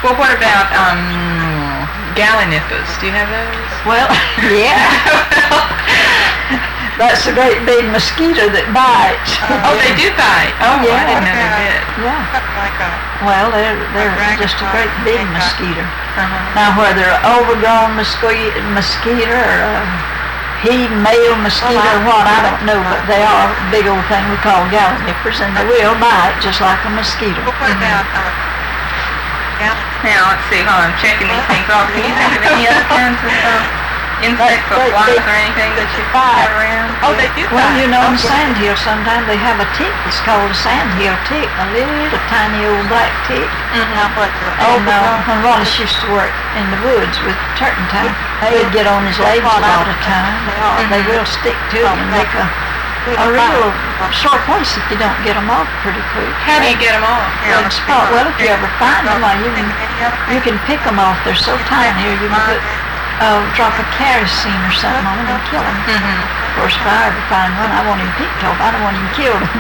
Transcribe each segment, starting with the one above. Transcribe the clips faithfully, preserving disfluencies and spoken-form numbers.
Well, what about um, gallinippers? Do you have those? Well, yeah. That's a great big mosquito that bites. Uh, oh, they do bite. Oh, yeah. I didn't know they did. Yeah. Like a, well, they're they're just a great big mosquito. Uh-huh. Now, whether an overgrown mosquito, mosquito or a he male mosquito or what, I don't know, but they are a big old thing we call gallinippers, and they will bite just like a mosquito. what about uh, yeah. Now, let's see. Hold on, I'm checking these things off. Can you think of any other kinds of uh, insects or They- flies they- or anything that you bite. have around? Oh, they do Well, bite. you know, in Okay. sandhill sometimes they have a tick. It's called a sandhill tick, a little tiny old black tick. Now what? And uh, when Wallace used to work in the woods with turpentine, he'd get on his legs a lot of time. They will stick to you and make a, a real short place if you don't get them off pretty quick. How do you get them off? Good spot. Well, if you ever find them, well, you can you can pick them off. They're so tiny. You can put uh, drop a kerosene or something on them and kill them. Mm-hmm. Of course, if I ever find one, I won't even pick off. I don't want even kill them.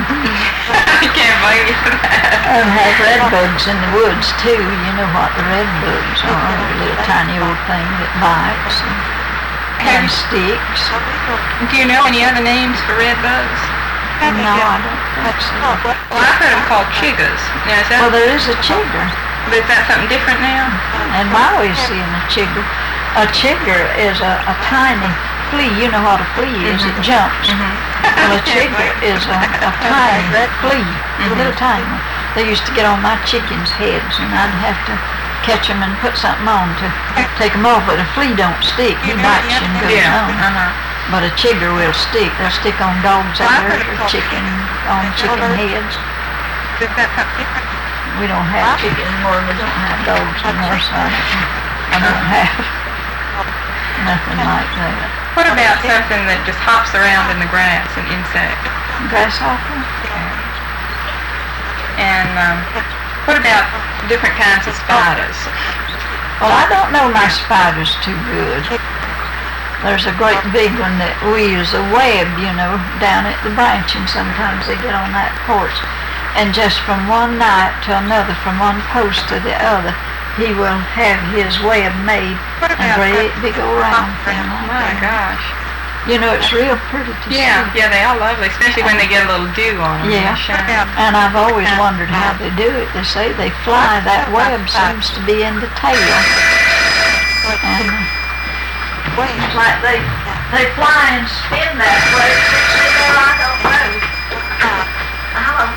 I can't blame you for that. And have red bugs in the woods too. You know what the red bugs are? They're a little tiny old thing that bites and, and sticks. Do you know any other names for red bugs? No, I don't think so. Well, I've heard them called chiggers. Now, is that, Well, there is a chigger. but is that something different now? And my way of seeing a chigger, a chigger is a, a tiny flea. You know what a flea is? It jumps. Well, a chigger is a, a tiny flea, a little tiny one. They used to get on my chickens' heads, and I'd have to catch them and put something on to take them off. But a flea don't stick. He bites you and goes Yeah. on. Uh-huh. But a chigger will stick. They'll stick on dogs' ears or chicken, on chicken heads. Is that something different? We don't have chicken anymore. We don't have dogs anymore, so I don't, I don't have nothing like that. What about something that just hops around in the grass, an insect? Grasshopper? And um, what about different kinds of spiders? Well, I don't know my spiders too good. There's a great big one that we use, a web, you know, down at the branching. Sometimes they get on that porch. And just from one night to another, from one post to the other, he will have his web made, a great big old round thing Oh on my there. gosh. You know, it's real pretty to Yeah, see. yeah, they are lovely, especially when they get a little dew on them. Yeah. They shine. And I've always wondered how they do it. They say they fly. That web seems to be in the tail. And uh, it's like they they fly and spin that way. Well, I don't know. Hello.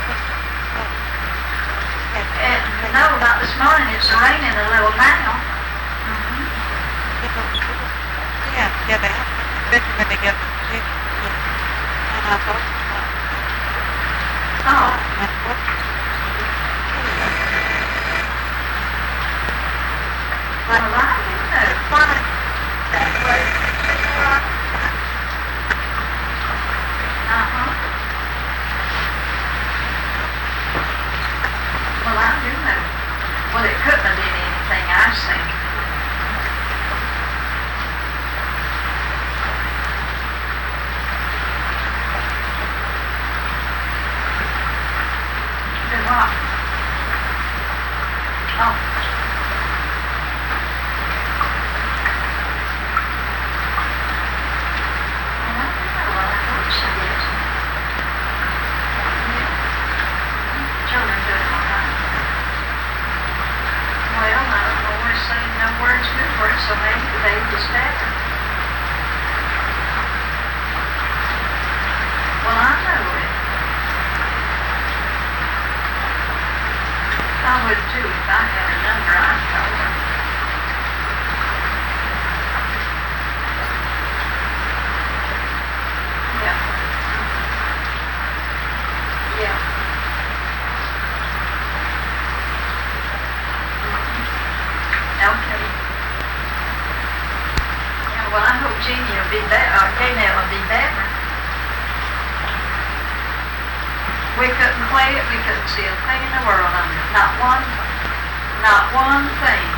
And you know, about this morning it's raining a little now. Yeah, yeah, they have. Especially when they get sick. And I thought, Oh. Well, I didn't know. Fine. That way. Uh-huh. Well, I do know. Well, it couldn't have been anything I've seen. Do what? Oh. Well, I don't know. Well, I hope she did. Yeah. Children do it all the time. Well, I don't always say no words good for it, so maybe the baby is better. Well, I know it. I would too if I had a number I'd call her. Yeah. Yeah. Okay. Yeah, well, I hope Jeannie will be better, or Kaynell will be better. We couldn't play it, we couldn't see a thing in the world under it. Not one, not one thing.